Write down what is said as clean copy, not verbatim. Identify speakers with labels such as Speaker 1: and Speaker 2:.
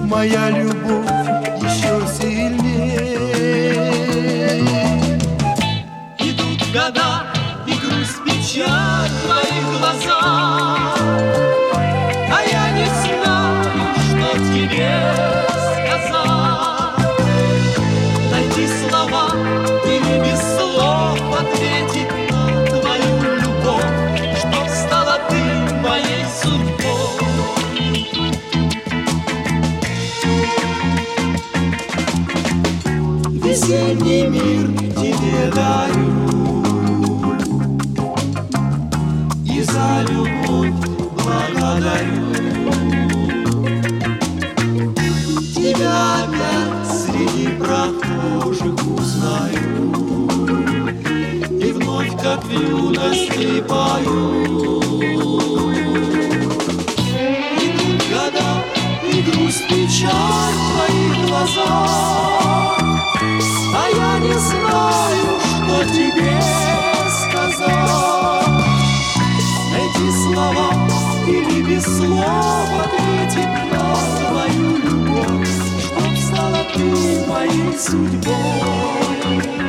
Speaker 1: моя любовь еще сильнее.
Speaker 2: Идут года, и грусть, печаль в твоих глазах, а я не знаю, что тебе сказать. Найти слова или без слов ответить на твою любовь, чтоб стала ты моей судьбой. Весенний мир тебе дарю, и за любовь благодарю. Тебя опять среди прохожих узнаю, и вновь, как в юности, пою. Идут года, и грусть, печаль в твоих глазах, а я не знаю, что тебе сказать. Найти слова или без слов ответить на твою любовь, чтоб стала ты моей судьбой.